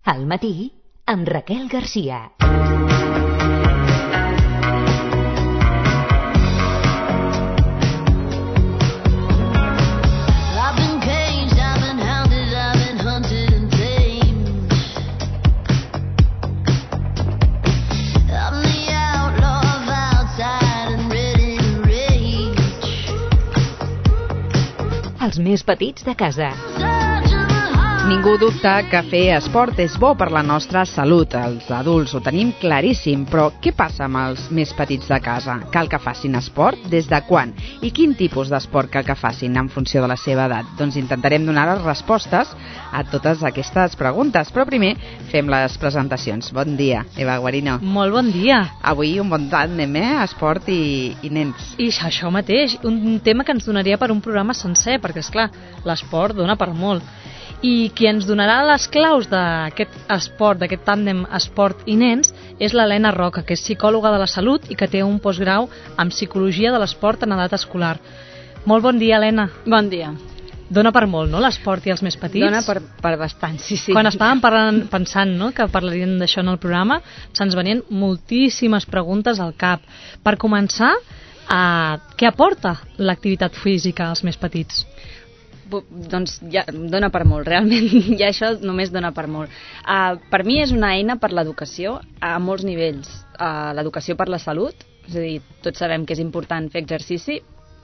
Al matí, amb Raquel Garcia. Els més petits de casa. Ningú dubta que fer esport és bo per la nostra salut. Els adults ho tenim claríssim, però què passa amb els més petits de casa? Cal que facin esport? Des de quan? I quin tipus d'esport cal que facin en funció de la seva edat? Doncs intentarem donar les respostes a totes aquestes preguntes. Però primer fem les presentacions. Bon dia, Eva Guarino. Molt bon dia. Avui un bon tàndem, esport i nens. I això mateix, un tema que ens donaria per un programa sencer, perquè, esclar, l'esport dona per molt. I qui ens donarà les claus d'aquest esport, d'aquest tàndem esport i nens, és l'Helena Roca, que és psicòloga de la salut i que té un postgrau en psicologia de l'esport en edat escolar. Molt bon dia, Helena. Bon dia. Dona per molt, no?, l'esport i els més petits? Dona per bastant, sí. Quan estàvem pensant, no?, que parlaríem d'això en el programa, se'ns venien moltíssimes preguntes al cap. Per començar, què aporta l'activitat física als més petits? Doncs ja dona per molt, realment, ja això només dona per molt. Per mi és una eina per l'educació a molts nivells. L'educació per la salut, és a dir, tots sabem que és important fer exercici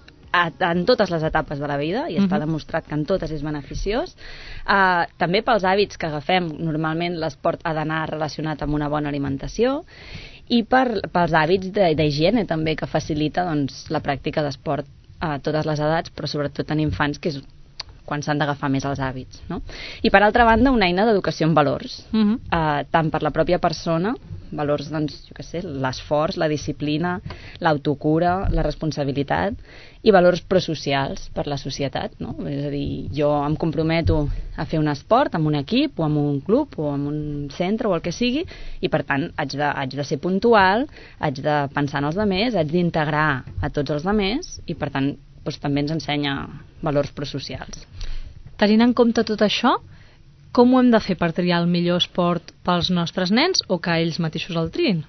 en totes les etapes de la vida, i està demostrat que en totes és beneficiós. També pels hàbits que agafem, normalment l'esport ha d'anar relacionat amb una bona alimentació, i pels hàbits d'higiene també, que facilita doncs, la pràctica d'esport a totes les edats, però sobretot en infants, que és quan s'han d'agafar més els hàbits, no? I per altra banda, una eina d'educació en valors, tant per la pròpia persona, valors, doncs, jo què sé, l'esforç, la disciplina, l'autocura, la responsabilitat, i valors prosocials per la societat, no? És a dir, jo em comprometo a fer un esport amb un equip, o amb un club, o amb un centre, o el que sigui, i per tant haig de ser puntual, haig de pensar en els altres, haig d'integrar a tots els altres, i per tant doncs també ens ensenya valors prosocials. Tenint en compte tot això, com ho hem de fer per triar el millor esport pels nostres nens o que ells mateixos el triïn?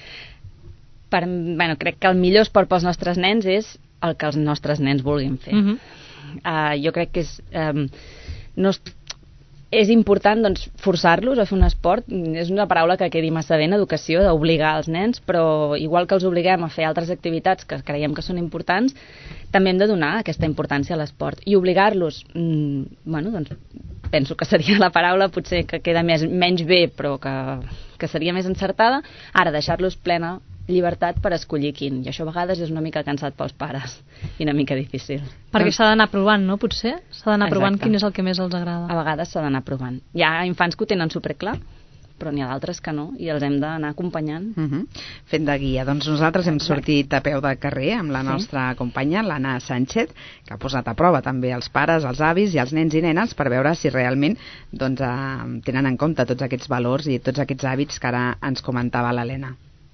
Crec que el millor esport pels nostres nens és el que els nostres nens vulguin fer. Jo crec que és important doncs, forçar-los a fer un esport. És una paraula que quedi massa bé en educació, d'obligar els nens, però igual que els obliguem a fer altres activitats que creiem que són importants, també hem de donar aquesta importància a l'esport. I obligar-los, doncs, penso que seria la paraula potser que queda menys bé, però que seria més encertada, ara deixar-los plena llibertat per escollir quin, i això a vegades és una mica cansat pels pares i una mica difícil. Perquè s'ha d'anar provant, no, potser? S'ha d'anar provant quin és el que més els agrada. A vegades s'ha d'anar provant. Hi ha infants que ho tenen superclar, però n'hi ha d'altres que no, i els hem d'anar acompanyant. Fent de guia. Doncs nosaltres hem sortit a peu de carrer amb la nostra companya, l'Anna Sánchez, que ha posat a prova també els pares, els avis i els nens i nenes per veure si realment doncs, tenen en compte tots aquests valors i tots aquests hàbits que ara ens comentava l'Helena.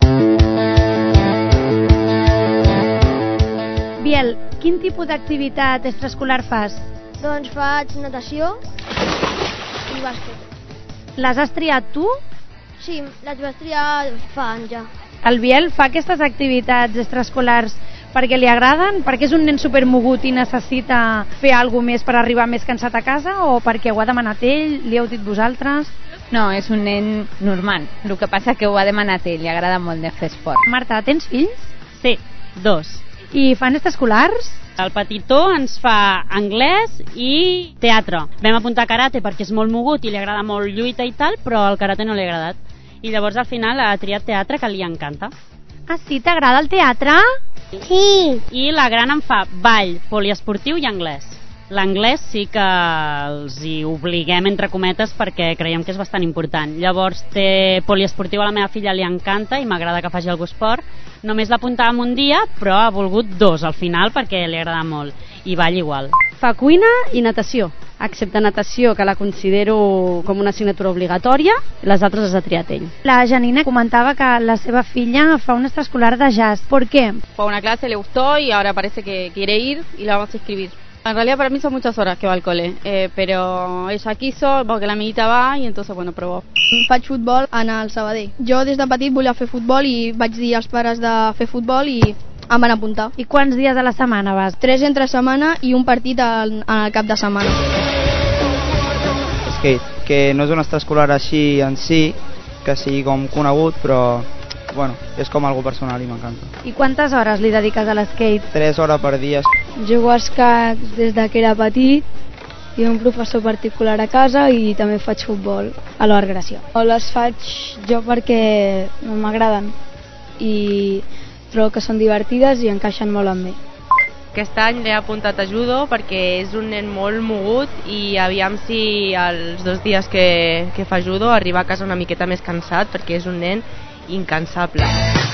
Biel, quin tipus d'activitat extraescolar fas? Doncs faig natació i bàsquet. Les has triat tu? Sí, les vaig triar fa anys ja. El Biel fa aquestes activitats extraescolars perquè li agraden? Perquè és un nen supermogut i necessita fer alguna més per arribar més cansat a casa, o perquè ho ha demanat ell, li heu dit vosaltres? No, és un nen normal. El que passa que ho ha demanat ell, li agrada molt de fer esport. Marta, tens fills? Sí, 2. I fan extraescolars? El petitó ens fa anglès i teatre. Vam apuntar karate perquè és molt mogut i li agrada molt lluita i tal, però el karate no li ha agradat. I llavors al final ha triat teatre, que li encanta. Ah, sí? T'agrada el teatre? Sí. I la gran em fa ball, poliesportiu i anglès. L'anglès sí que els hi obliguem, entre cometes, perquè creiem que és bastant important. Llavors té poliesportiu, a la meva filla li encanta i m'agrada que faci algun esport. Només l'apuntàvem un dia, però ha volgut 2 al final perquè li agrada molt. I ball igual. Fa cuina i natació, excepte natació, que la considero com una assignatura obligatòria, les altres les ha triat ell. La Janina comentaba que la seva filla fa un extraescolar de jazz. ¿Por qué? Fue a una clase, le gustó y ahora parece que quiere ir y la vamos a inscribir. En realidad para mí son muchas horas que va al cole, pero ella quiso porque la amiguita va y entonces bueno, probó. Faig futbol al Sabadell. Jo des de petit volia fer futbol i vaig dir als pares de fer futbol i em van apuntar. I quants dies a la setmana vas? 3 entre setmana i un partit al cap de setmana. Skate, que no és un extraescolar així en si, que sigui com conegut, però bueno, és com algo personal i m'encanta. I quantes hores li dediques a l'skate? 3 hores per dia. Jugo a escacs des que era petit, i un professor particular a casa i també faig futbol a l'Hort Gràcia. Les faig jo perquè m'agraden i trobo que són divertides i encaixen molt amb mi. Aquest any l'he apuntat a judo perquè és un nen molt mogut i aviam si els 2 dies que fa judo arriba a casa una miqueta més cansat perquè és un nen incansable.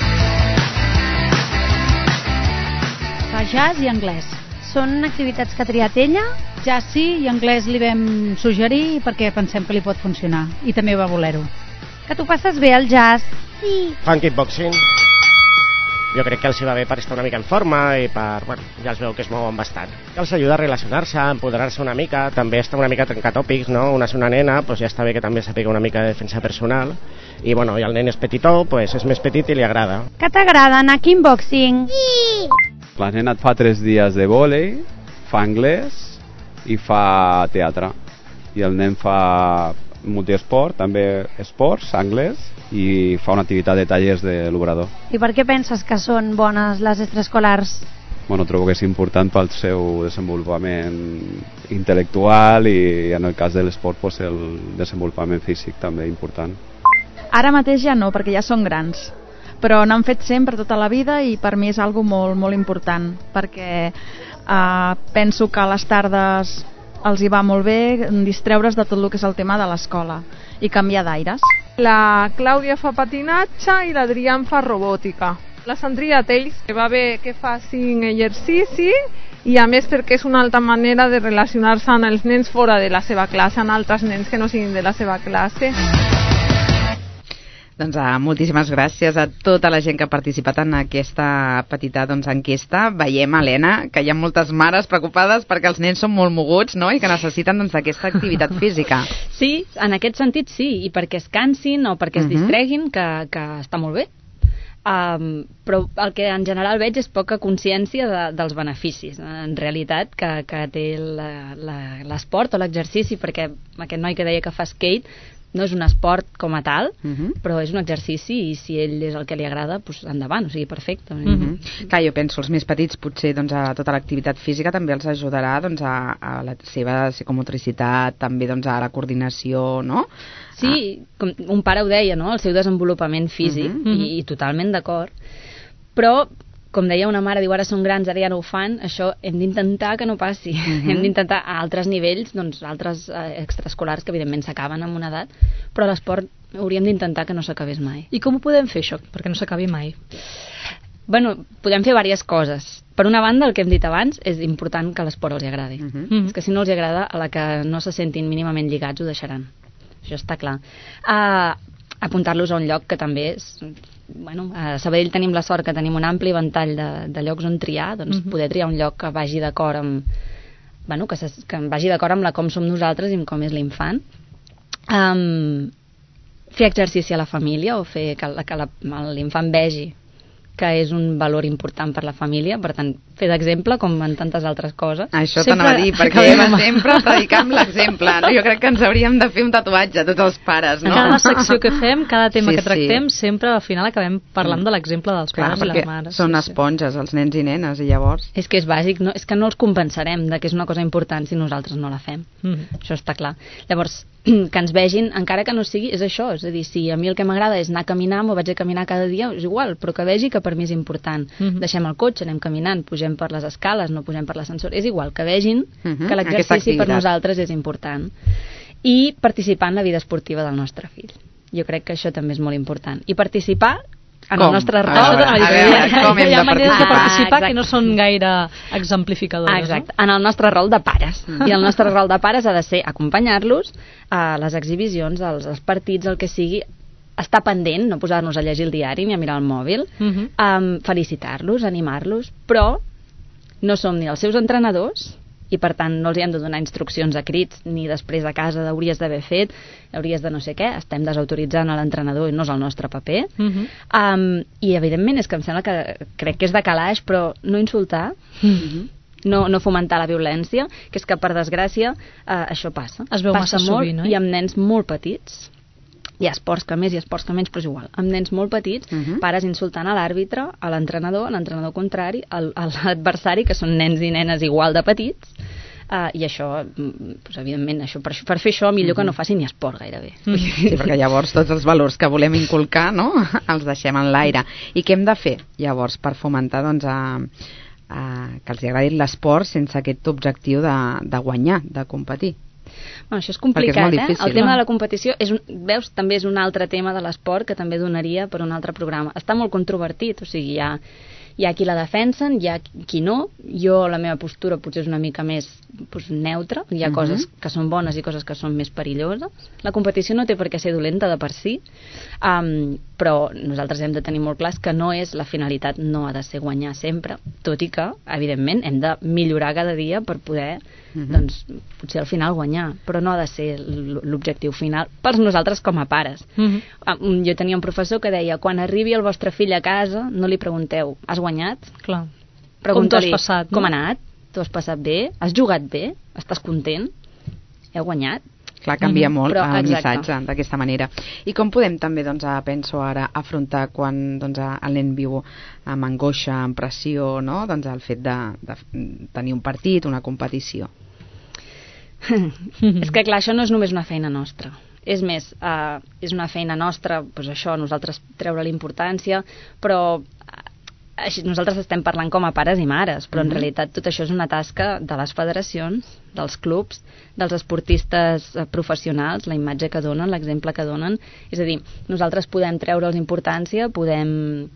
Fa jazz i anglès. Són activitats que ha triat ella? Jazz sí, i anglès li vam suggerir perquè pensem que li pot funcionar i també va voler-ho. Que tu passes bé al jazz? Sí. Fan kickboxing. Jo crec que els va bé per estar una mica en forma i per, bueno, ja els veu que es mouen bastant. Els ajuda a relacionar-se, a empoderar-se una mica, també està una mica trencar tòpics, no? Una és una nena, doncs ja està bé que també sàpiga una mica de defensa personal i bueno, i el nen és petitó, doncs és més petit i li agrada. Que t'agrada anar a kickboxing? Sí! La nena fa 3 dies de vòlei, fa anglès i fa teatre. I el nen fa multiesport, també esports, anglès, i fa una activitat de tallers de l'obrador. I per què penses que són bones les extraescolars? Bueno, trobo que és important pel seu desenvolupament intel·lectual i en el cas de l'esport pues, el desenvolupament físic també important. Ara mateix ja no, perquè ja són grans, però n'han fet sempre tota la vida i per mi és algo molt, molt important, perquè penso que a les tardes els hi va molt bé distreure's de tot el que és el tema de l'escola i canviar d'aires. La Clàudia fa patinatge i l'Adrián fa robòtica. La Sandrina Tells, que va bé que facin exercici i a més perquè és una altra manera de relacionar-se amb els nens fora de la seva classe, amb altres nens que no siguin de la seva classe. Doncs moltíssimes gràcies a tota la gent que ha participat en aquesta petita enquesta. Veiem, Helena, que hi ha moltes mares preocupades perquè els nens són molt moguts, no?, i que necessiten aquesta activitat física. Sí, en aquest sentit sí, i perquè es cansin o perquè es distreguin, que està molt bé. Però el que en general veig és poca consciència dels beneficis, en realitat, que té l'esport o l'exercici, perquè aquest noi que deia que fa skate no és un esport com a tal, però és un exercici i si ell és el que li agrada, doncs endavant, o sigui, perfecte. Clar, jo penso, els més petits potser a tota l'activitat física també els ajudarà a la seva psicomotricitat, també a la coordinació, no? Sí, com un pare ho deia, no?, el seu desenvolupament físic, i totalment d'acord. Però, com deia una mare, diu, ara són grans, ara ja no ho fan, això hem d'intentar que no passi. Hem d'intentar a altres nivells, doncs altres extraescolars que evidentment s'acaben amb una edat, però l'esport hauríem d'intentar que no s'acabés mai. I com ho podem fer això, perquè no s'acabi mai? Bueno, podem fer diverses coses. Per una banda, el que hem dit abans, és important que l'esport els agradi. És que si no els agrada, a la que no se sentin mínimament lligats ho deixaran. Això està clar. Apuntar-los a un lloc que també és... Bueno, a Sabadell tenim la sort que tenim un ampli ventall de llocs on triar, doncs poder triar un lloc que vagi d'acord amb... Bueno, que vagi d'acord amb com som nosaltres i amb com és l'infant. Fer exercici a la família o fer que l'infant vegi que és un valor important per la família, per tant, fer d'exemple com en tantes altres coses. Això t'anava a dir, perquè sempre predicam l'exemple. Jo crec que ens hauríem de fer un tatuatge, tots els pares, no? Cada secció que fem, cada tema que tractem, sempre al final acabem parlant de l'exemple dels pares i les mares. Són esponges, els nens i nenes, i llavors... És que és bàsic, no? És que no els compensarem de que és una cosa important si nosaltres no la fem. Això està clar. Llavors, que ens vegin, encara que no sigui, és això, és a dir, si a mi el que m'agrada és anar a caminar, m'ho vaig a caminar cada dia, és igual, però que vegi que per mi és important. Deixem el cotxe, anem caminant, pugem per les escales, no pugem per l'ascensor, és igual, que vegin que l'exercici per nosaltres és important. I participar en la vida esportiva del nostre fill. Jo crec que això també és molt important. I participar en el nostre rol. Com hem Hi ha maneres de participar que no són gaire exemplificadores. Exacte, en el nostre rol de pares. I el nostre rol de pares ha de ser acompanyar-los a les exhibicions, als partits, el que sigui, estar pendent, no posar-nos a llegir el diari ni a mirar el mòbil, felicitar-los, animar-los, però no som ni els seus entrenadors i per tant no els hem de donar instruccions a crits ni després a casa hauries d'haver fet, hauries de no sé què, estem desautoritzant a l'entrenador i no és el nostre paper. I evidentment és que em sembla que crec que és de calaix, però no insultar, no fomentar la violència, que és que per desgràcia això passa. Es veu massa sovint, i amb nens molt petits. Hi ha esports que més, hi ha esports que menys, però és igual. Amb nens molt petits, pares insultant a l'àrbitre, a l'entrenador contrari, a l'adversari, que són nens i nenes igual de petits, i això, doncs, evidentment, per fer això millor que no facin ni esport gairebé. Sí, perquè llavors tots els valors que volem inculcar, no?, els deixem en l'aire. I què hem de fer, llavors, per fomentar, doncs, que els agradi l'esport sense aquest objectiu de guanyar, de competir? Bueno, això és complicat, El tema de la competició veus, també és un altre tema de l'esport que també donaria per un altre programa. Està molt controvertit, o sigui, hi ha qui la defensen, hi ha qui no. Jo, la meva postura potser és una mica més neutra. Hi ha coses que són bones i coses que són més perilloses. La competició no té per què ser dolenta de per si, però nosaltres hem de tenir molt clar que no és la finalitat, no ha de ser guanyar sempre, tot i que, evidentment, hem de millorar cada dia per poder, doncs, potser al final guanyar, però no ha de ser l'objectiu final per nosaltres com a pares. Jo tenia un professor que deia, quan arribi el vostre fill a casa, no li pregunteu, has guanyat? Clar. Com t'ho has passat, com ha anat? T'ho has passat bé? Has jugat bé? Estàs content? Heu guanyat? Clar, canvia molt el missatge d'aquesta manera. I com podem també, doncs, penso ara, afrontar quan doncs, el nen viu amb angoixa, amb pressió, no?, doncs el fet de tenir un partit, una competició? És que clar, això no és només una feina nostra. És més, és una feina nostra, doncs això, nosaltres treure l'importància, però nosaltres estem parlant com a pares i mares, però en realitat tot això és una tasca de les federacions, dels clubs, dels esportistes professionals, la imatge que donen, l'exemple que donen. És a dir, nosaltres podem treure'ls importància, podem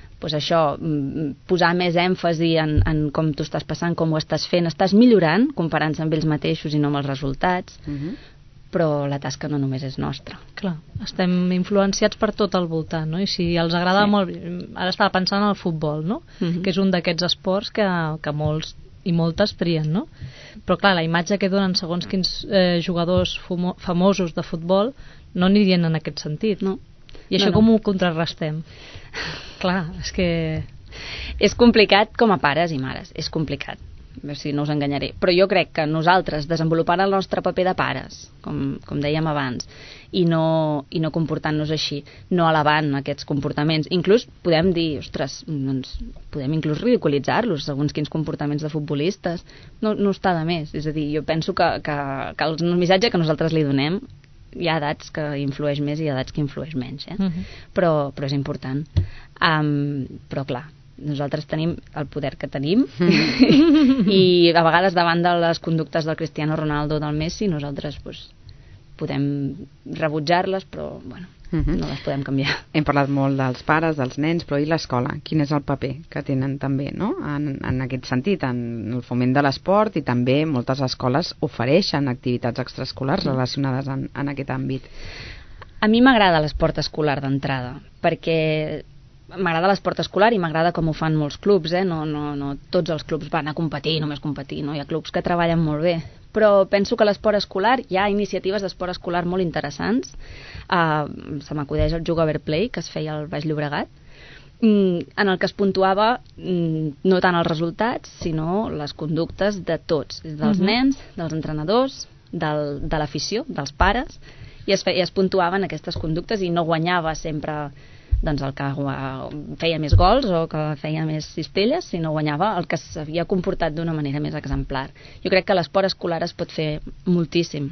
posar més èmfasi en com tu estàs passant, com ho estàs fent, estàs millorant comparant-se amb ells mateixos i no amb els resultats, però la tasca no només és nostra. Clar, estem influenciats per tot al voltant, no? I si els agrada molt... Ara estava pensant en el futbol, no? Que és un d'aquests esports que molts i moltes trien, no? Però clar, la imatge que donen segons quins jugadors famosos de futbol no anirien en aquest sentit, no? I això com ho contrarrestem? Clar, és que... És complicat com a pares i mares, és complicat. Si no us enganyaré, però jo crec que nosaltres desenvolupant el nostre paper de pares, com dèiem abans, i no comportant-nos així, no elevant aquests comportaments, inclús podem dir, ostres, doncs podem inclús ridiculitzar-los, segons quins comportaments de futbolistes, no està de més. És a dir, jo penso que el missatge que nosaltres li donem, hi ha edats que influeix més i edats que influeix menys, però és important. Però clar, nosaltres tenim el poder que tenim i a vegades davant de les conductes del Cristiano Ronaldo o del Messi nosaltres podem rebutjar-les, però bueno, no les podem canviar. Hem parlat molt dels pares, dels nens, però i l'escola? Quin és el paper que tenen també, no?, en aquest sentit, en el foment de l'esport, i també moltes escoles ofereixen activitats extraescolars relacionades en aquest àmbit. A mi m'agrada l'esport escolar d'entrada, perquè m'agrada l'esport escolar i m'agrada com ho fan molts clubs, no tots els clubs van a competir, només competir, no? Hi ha clubs que treballen molt bé, però penso que l'esport escolar, hi ha iniciatives d'esport escolar molt interessants. Se m'acudeix el Jugaver Play, que es feia al Baix Llobregat, en el que es puntuava no tant els resultats, sinó les conductes de tots, dels nens, dels entrenadors, de l'afició, dels pares, i es puntuaven aquestes conductes i no guanyava sempre doncs el que feia més gols o que feia més cistelles, sinó guanyava el que s'havia comportat d'una manera més exemplar. Jo crec que l'esport escolar es pot fer moltíssim,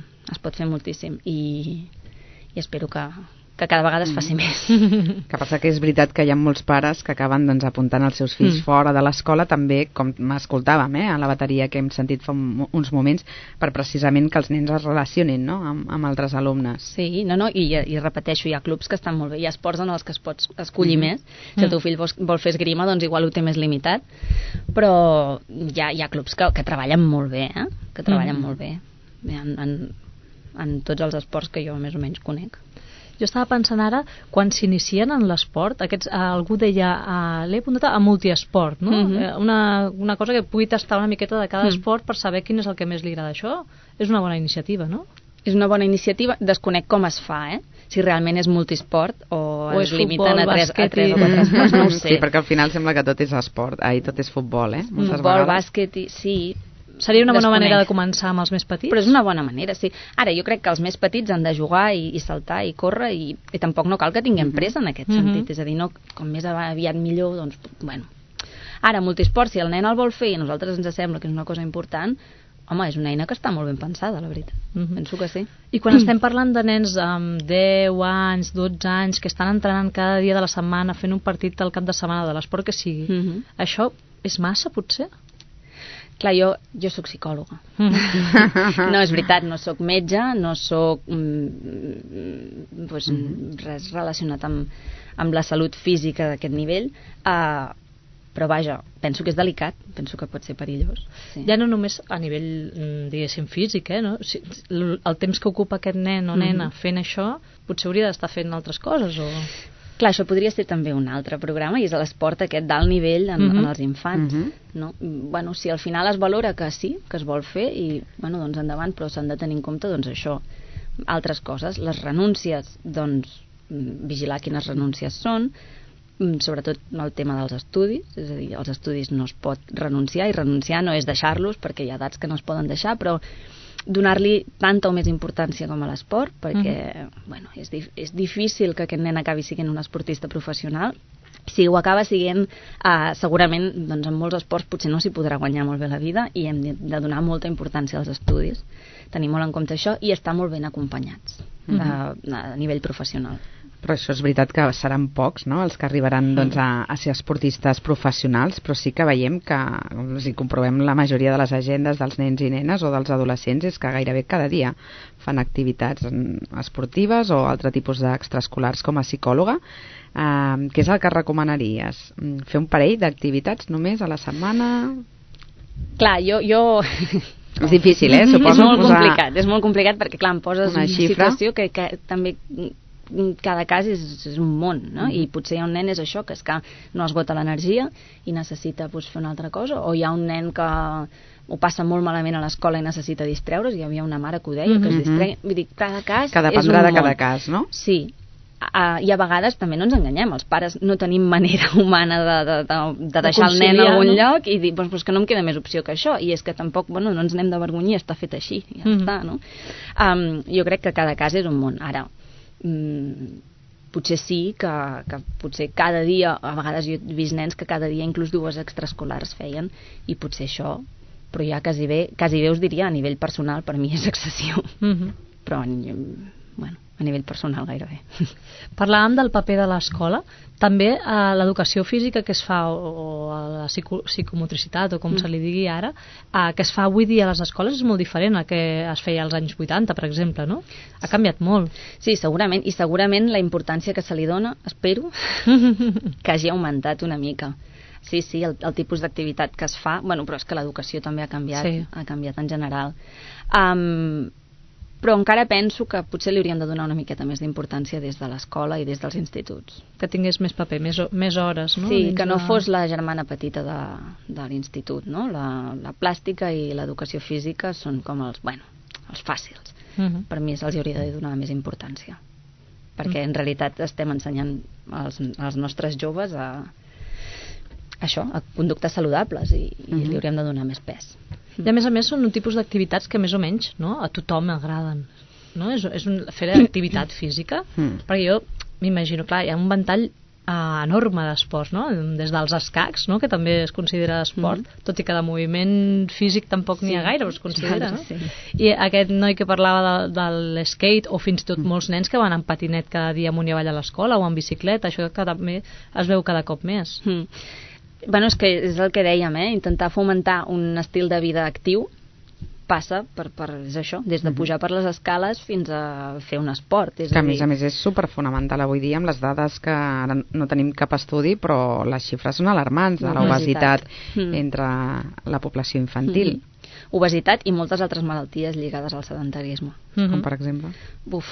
i espero que cada vegada es faci més. Que passa que és veritat que hi ha molts pares que acaben doncs, apuntant els seus fills fora de l'escola, també, com m'escoltàvem a la bateria que hem sentit fa uns moments, per precisament que els nens es relacionin, no?, amb altres alumnes. Sí, i repeteixo, hi ha clubs que estan molt bé, hi ha esports en els que es pots escollir més. Si el teu fill vol fer esgrima, doncs igual ho té més limitat, però hi ha clubs que treballen molt bé, que treballen molt bé en tots els esports que jo més o menys conec. Jo estava pensant ara, quan s'inicien en l'esport, algú deia, l'he apuntat a multiesport, no? Una cosa que pugui tastar una miqueta de cada esport per saber quin és el que més li agrada. Això és una bona iniciativa, no? És una bona iniciativa, desconec com es fa, si realment és multisport o es limiten a 3 o 4 esports, no ho sé. Sí, perquè al final sembla que tot és esport, tot és futbol, Futbol, bàsquet, sí. Seria una bona manera de començar amb els més petits? Però és una bona manera, sí. Ara, jo crec que els més petits han de jugar i saltar i córrer i tampoc no cal que tinguem pressa en aquest sentit. És a dir, no, com més aviat millor, doncs, bueno. Ara, multisport, si el nen el vol fer i a nosaltres ens sembla que és una cosa important, home, és una eina que està molt ben pensada, la veritat. Penso que sí. I quan estem parlant de nens amb 10 anys, 12 anys, que estan entrenant cada dia de la setmana, fent un partit al cap de setmana de l'esport que sigui, això és massa, potser? Clar, jo soc psicòloga. No, és veritat, no soc metge, no soc res relacionat amb la salut física d'aquest nivell, però vaja, penso que és delicat, penso que pot ser perillós. Sí. Ja no només a nivell, diguéssim, físic, no? El temps que ocupa aquest nen o nena fent això, potser hauria d'estar fent altres coses, o... Clar, això podria ser també un altre programa, i és l'esport aquest d'alt nivell en els infants. No? Bueno, si al final es valora que sí, que es vol fer, i bueno, doncs endavant, però s'han de tenir en compte doncs això, altres coses. Les renúncies, doncs, vigilar quines renúncies són, sobretot el tema dels estudis, és a dir, als estudis no es pot renunciar, i renunciar no és deixar-los, perquè hi ha edats que no es poden deixar, però donar-li tanta o més importància com a l'esport, perquè bueno, és difícil que aquest nen acabi sent un esportista professional. Si ho acaba sent, segurament doncs en molts esports potser no s'hi podrà guanyar molt bé la vida, i hem de donar molta importància als estudis, tenir molt en compte això i estar molt ben acompanyats a nivell professional. Però això és veritat que seran pocs, no?, els que arribaran doncs, a ser esportistes professionals, però sí que veiem que, si comprovem la majoria de les agendes dels nens i nenes o dels adolescents, és que gairebé cada dia fan activitats esportives o altre tipus d'extraescolars. Com a psicòloga, què és el que recomanaries? Fer un parell d'activitats només a la setmana? Clar, jo... És difícil, suposo. És molt complicat perquè, clar, em poses una situació que també... cada cas és un món, no? I potser hi ha un nen, és això, que és que no esgota l'energia i necessita fer una altra cosa, o hi ha un nen que ho passa molt malament a l'escola i necessita distreure's. Hi havia una mare que ho deia, que es distreia. Vull dir, cada cas que dependrà de cada cas, no? Sí. I a vegades també no ens enganyem, els pares no tenim manera humana de deixar el nen a algun lloc i dir, doncs que no em queda més opció que això, i és que tampoc, bueno, no ens n'hem d'avergonyir, està fet així, ja està, no? Jo crec que cada cas és un món. Ara, potser sí que potser cada dia, a vegades jo he vist nens que cada dia inclús 2 extraescolars feien, i potser això, però ja quasi bé us diria, a nivell personal per mi és excessiu, però bueno, a nivell personal gairebé. Parlàvem del paper de l'escola, també l'educació física que es fa, o la psicomotricitat, o com se li digui ara, que es fa avui dia a les escoles és molt diferent a que es feia als anys 80, per exemple, no? Ha canviat molt. Sí, segurament, i segurament la importància que se li dona, espero, que hagi augmentat una mica. Sí, el tipus d'activitat que es fa, bueno, però és que l'educació també ha canviat en general. Però encara penso que potser li hauríem de donar una miqueta més d'importància des de l'escola i des dels instituts. Que tingués més paper, més hores, no? Sí, que no fos la germana petita de l'institut, no? La plàstica i l'educació física són com els fàcils. Per mi se'ls hauria de donar més importància. Perquè en realitat estem ensenyant als nostres joves a conductes saludables i li hauríem de donar més pes. I a més són un tipus d'activitats que més o menys, no, a tothom agraden, no? És fer activitat física, perquè jo m'imagino, clar, hi ha un ventall enorme d'esports, no? Des dels escacs, no? Que també es considera esport, tot i que de moviment físic tampoc n'hi ha gaire, però es considera, no? Sí. I aquest noi que parlava de l'skate, o fins i tot molts nens que van en patinet cada dia amunt i avall a l'escola, o en bicicleta, això que també es veu cada cop més. Bueno, és que és el que dèiem, intentar fomentar un estil de vida actiu passa per és això, des de pujar per les escales fins a fer un esport. Que a més és superfonamental avui dia amb les dades que ara no tenim cap estudi, però les xifres són alarmants de l'obesitat entre la població infantil. obesitat i moltes altres malalties lligades al sedentarisme. Com per exemple? Buf.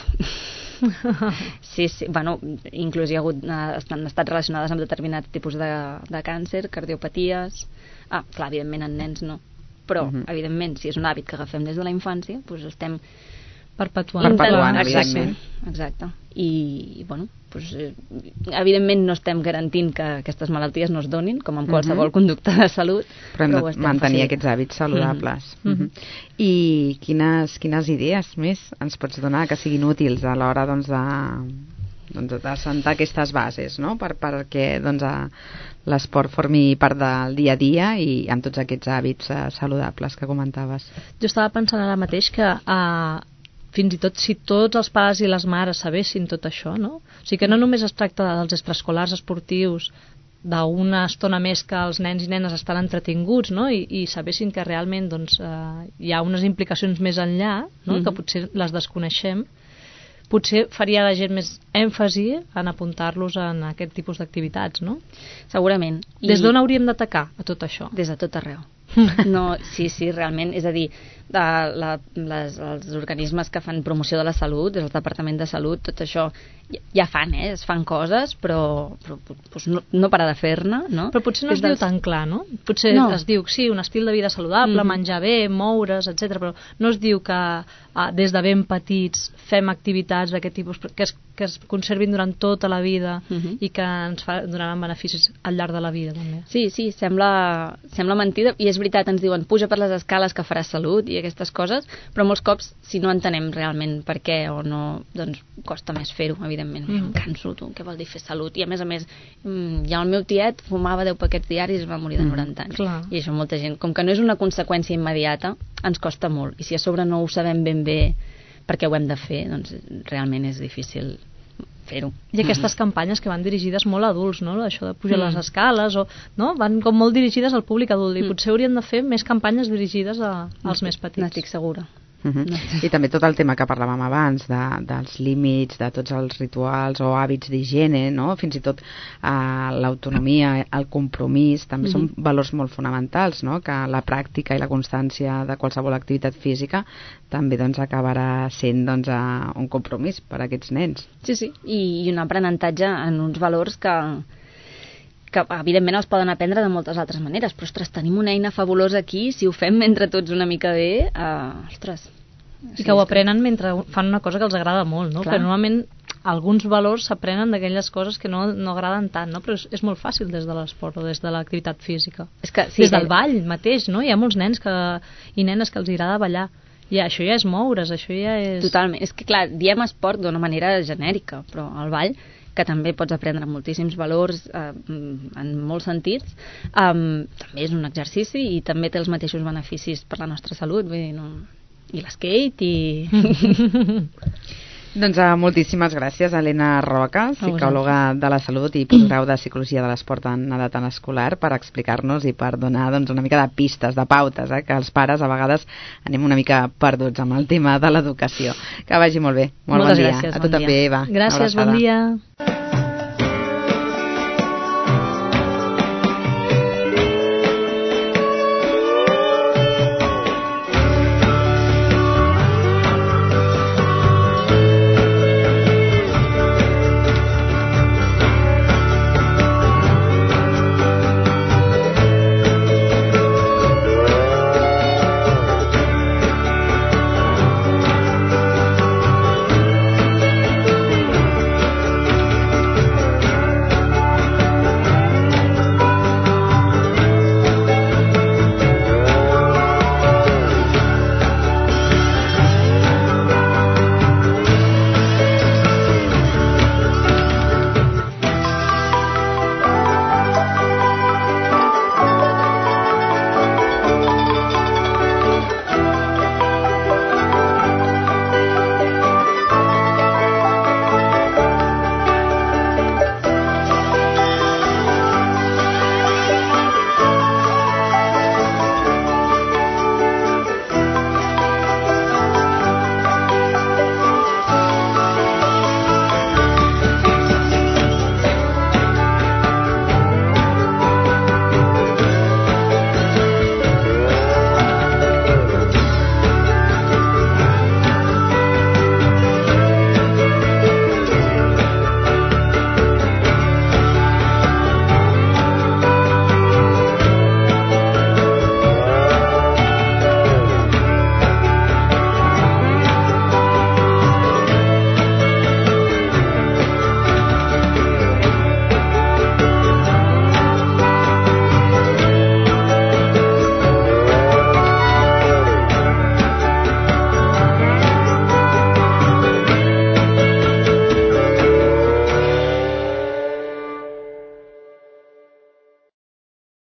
Sí, bueno, inclús hi ha hagut, han estat relacionades amb determinats tipus de càncer, cardiopaties. Clar, evidentment en nens no, però evidentment si és un hàbit que agafem des de la infància, doncs estem perpetuant, evidentment. Exacte. I bueno, doncs, evidentment no estem garantint que aquestes malalties no es donin, com amb qualsevol conducta de salut, però hem de mantenir aquests hàbits saludables. I quines idees més ens pots donar que siguin útils a l'hora de sentar aquestes bases, no? perquè l'esport formi part del dia a dia i amb tots aquests hàbits saludables que comentaves? Jo estava pensant ara mateix que fins i tot si tots els pares i les mares sabessin tot això, no? O sigui que no només es tracta dels extraescolars esportius, d'una estona més que els nens i nenes estan entretinguts, no? I sabessin que realment hi ha unes implicacions més enllà, no? Que potser les desconeixem, potser faria la gent més èmfasi en apuntar-los en aquest tipus d'activitats, no? Segurament. Des d'on hauríem d'atacar a tot això? Des de tot arreu. No, sí, realment, és a dir, els organismes que fan promoció de la salut, el Departament de Salut, tot això ja fan, es fan coses, però no parar de fer-ne, no? Però potser no es diu tan clar, no? Potser es diu, sí, un estil de vida saludable, menjar bé, moure's, etc. Però no es diu que des de ben petits fem activitats d'aquest tipus que es conservin durant tota la vida i que ens donaran beneficis al llarg de la vida, també. Sí, sembla mentida, i és veritat, ens diuen puja per les escales que faràs salut i aquestes coses, però molts cops si no entenem realment per què o no, doncs costa més fer-ho, evidentment. Em canso, tu, què vol dir fer salut? I a més, ja el meu tiet fumava 10 paquets diaris i es va morir de 90 anys. I això molta gent, com que no és una conseqüència immediata, ens costa molt. I si a sobre no ho sabem ben bé perquè ho hem de fer, doncs realment és difícil fer-ho. I aquestes campanyes que van dirigides molt a adults, no? Això de pujar les escales, no? Van com molt dirigides al públic adult i potser haurien de fer més campanyes dirigides als més petits. N'estic segura. I també tot el tema que parlàvem abans dels límits, de tots els rituals o hàbits d'higiene, no? Fins i tot l'autonomia, el compromís, també són valors molt fonamentals, no? Que la pràctica i la constància de qualsevol activitat física també acabarà sent un compromís per a aquests nens. Sí, i un aprenentatge en uns valors que evidentment els poden aprendre de moltes altres maneres, però ostres, tenim una eina fabulosa aquí, si ho fem entre tots una mica bé, ostres. I que ho aprenen mentre fan una cosa que els agrada molt, no? Perquè normalment alguns valors s'aprenen d'aquelles coses que no agraden tant, no? Però és molt fàcil des de l'esport o des de l'activitat física. Des del ball mateix, no? Hi ha molts nens i nenes que els agrada ballar. I això ja és moure's, això ja és... Totalment. És que, clar, diem esport d'una manera genèrica, però el ball, que també pots aprendre moltíssims valors en molts sentits, també és un exercici i també té els mateixos beneficis per la nostra salut, vull dir, i l'skate i... Doncs moltíssimes gràcies, Helena Roca, psicòloga de la salut i postgrau de Psicologia de l'Esport en edat escolar, per explicar-nos i per donar una mica de pistes, de pautes, que els pares a vegades anem una mica perduts amb el tema de l'educació. Que vagi molt bé. Molt bon dia. Gràcies, a tu també, Eva. Gràcies, bon dia.